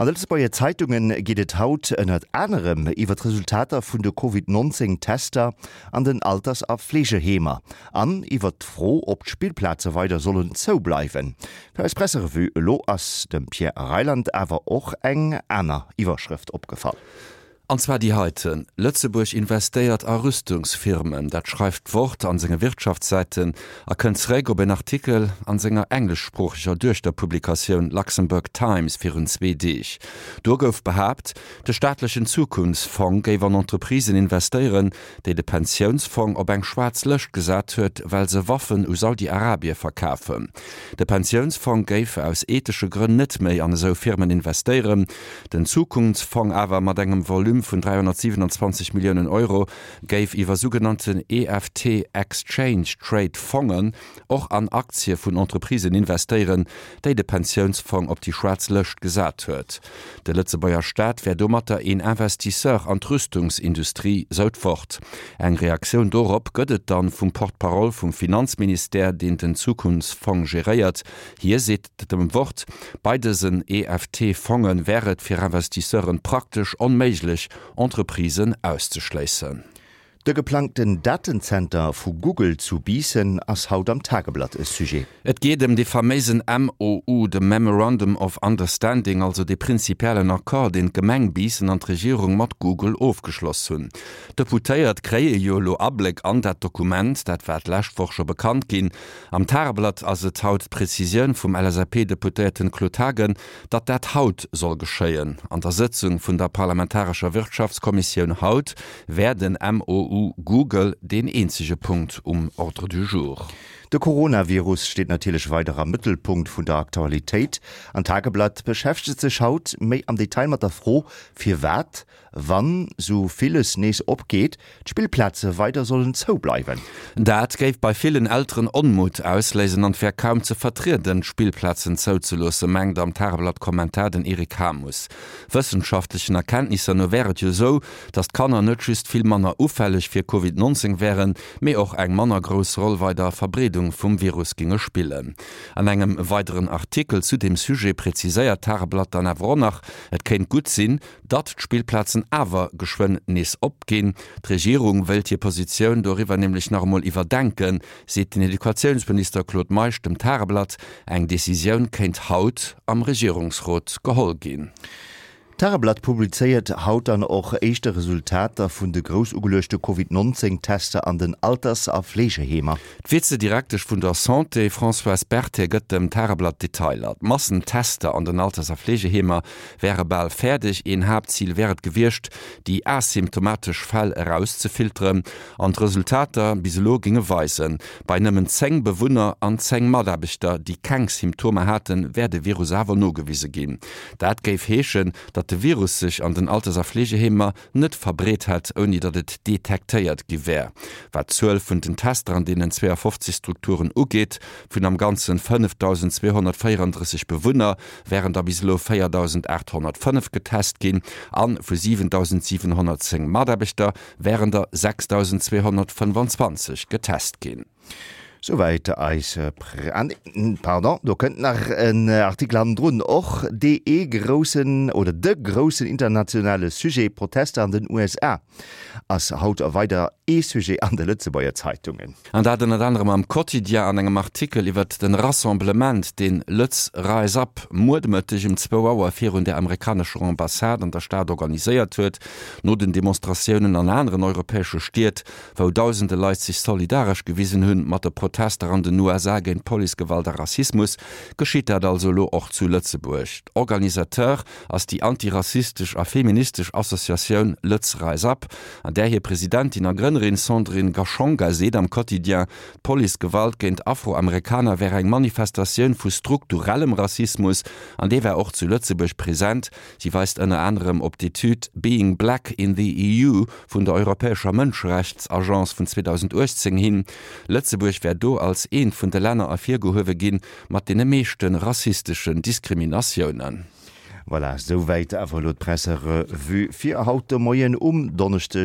An Lützbauer Zeitungen geht es haut ënnert anderem iwwer Resultater vun de COVID-19-Tester an den Alters- a Pflegehemer. An iwwer froh, ob d'Spielplätze weiter sollen zo bleiwen. Für als Presserevue lo ass dem Pierre Reiland awer och eng aner Iwerschrift opgefallen. Anzwa die heiten. Lützeburg investiert a Rüstungsfirmen, dat schreibt Wort an senger Wirtschaftsseiten, kënnt reg op en Artikel an senger englischsprochiger durch der Publikation Luxemburg Times 24. Do gouf behabt, de staatlichen Zukunftsfonds géif an Entreprisen investieren, déi de Pensionsfonds op eng schwarz löscht gesat huet, weil se Waffen u Saudi-Arabie verkafen. De Pensionsfonds géif aus ethische Gründe net méi an so Firmen investieren, den Zukunftsfonds awer mat engem Volumen von 327 Millionen Euro gave iwwer sogenannten EFT Exchange Trade Fonds auch an Aktien von Entreprisen investieren, die de Pensionsfonds op die Schwarz löscht gesat huet. Der Lützebauer Staat wär dommerter en Investisseur an Rüstungsindustrie sollt fort. Eng Reaktion dorop göttet dann vum Portparol vom Finanzminister, den den Zukunftsfonds geriert. Hier seht dem Wort, beidesen EFT-Fonds wäret für Investisseuren praktisch unmöglich, Entreprisen auszuschließen. De geplanten Datencenter vu Google zu biesen ass haut am Tageblatt ist Sujet. Et geht de vermeisen MOU, de Memorandum of Understanding, also de prinzipiellen Akkord den Gemeng biesen an Regierung mat Google aufgeschlossen. Deputéiert kree Jolo Ableg an dat Dokument, dat werd Lächtforscher bekannt gin. Am Tageblatt as et haut Präzision vum LSAP-Deputéten Klotagen, dat dat haut soll geschéien. An der Sitzung vun der Parlamentarischer Wirtschaftskommission haut werden MOU Google den einzige Punkt Ordre du jour. Der Coronavirus steht natürlich weiter am Mittelpunkt von der Aktualität. An Tageblatt beschäftigt sich haut méi am Detail mat der froh fir wat, wann so vieles nees opgeht, Spielplätze weiter sollen zo bleiben. Dat gäif bei vielen älteren Unmut auslesen und wer kaum zu vertreten Spielplätzen zo zu losse, mengt am Tageblatt Kommentar den Erik Hamus. Wissenschaftlichen Erkenntnisse nur wäret jo so, dass Kanner net just viel Manner auffällig für Covid-19 wären, mé auch eng Manner groß Rolle bei der Verbreitung vom Virus ginge spielen. An engem weiteren Artikel zu dem Sujet präziséiert Tageblatt dann awer nach, et kennt gut sinn, dat Spielplätzen awer geschwën nees opgehen. Die Regierung wëlt hier Position darüber nämlich normal überdenken, seht den Edukationsminister Claude Meisch dem Tageblatt, eng Decision kennt haut am Regierungsrat gehol gehen. Tageblatt publizeiert haut dann auch echte Resultate vun de groß ugelöschte COVID-19-Tester an den Alters- a Pflegehemer. Vizedirektisch vun der Santé François Berthe gëtt dem Tageblatt detailt. Massentester an den Alters- a Pflegehemer wäre bald fertig. Ein Hauptziel wäret gewircht, die asymptomatisch Fall herauszufiltern. An Resultate biselo ginge weisen. Bei nëmmen 10 Bewohner an 10 Maderbichter, die keng Symptome hatten, werde Virus awer no gewiese gin. Dat geif heechen, dat de Virus sich an den Alters- a Pflegehemer net verbret hat, oni dat et detekteiert gewär. Wat 12 vun den Tester an denen 52 Strukturen ugeht, vun am ganzen 5.234 Bewohner wären da bislo 4.805 getest gin, an vu 7.710 Maderbichter wären da 6.225 getest gin. Soweit als pardon, du könnt nach en Artikel an drun och de großen oder de großen internationale Sujet Proteste an den USA as haut weiter Sujet an de Lützebauer Zeitungen. An dat net anderem am Quotidien an engem Artikel iwwer den Rassemblement den Lütz Rise Up mordmëtteg 2 Auer fir hun der amerikanische Ambassade an der Staat organisiert huet, no den Demonstrationen an anderen europäische Stiert, wo tausende Leiit sich solidarisch gewiesen hunn mat der Protester an den USA gegen Policegewalt und Rassismus, geschieht dat also auch zu Lützeburg. Organisateur als die antirassistisch a feministisch Assoziation Lütz Rise Up, an der hier Präsidentin a Gründerin Sandrine Gachonga seht am Quotidien, Policegewalt gegen Afroamerikaner wäre eng Manifestation vu strukturellem Rassismus, an der wär auch zu Lützeburg präsent. Sie weist unter anderem op die Tüt Being Black in the EU von der Europäischer Menschenrechtsagenz von 2018 hin. Lützeburg wär do als een vun de Länner a 4 gehowe ginn mat de meeschten rassistischen Diskriminationen. Voilà, soweit awer Presserevue fir haute Moien Donnerstag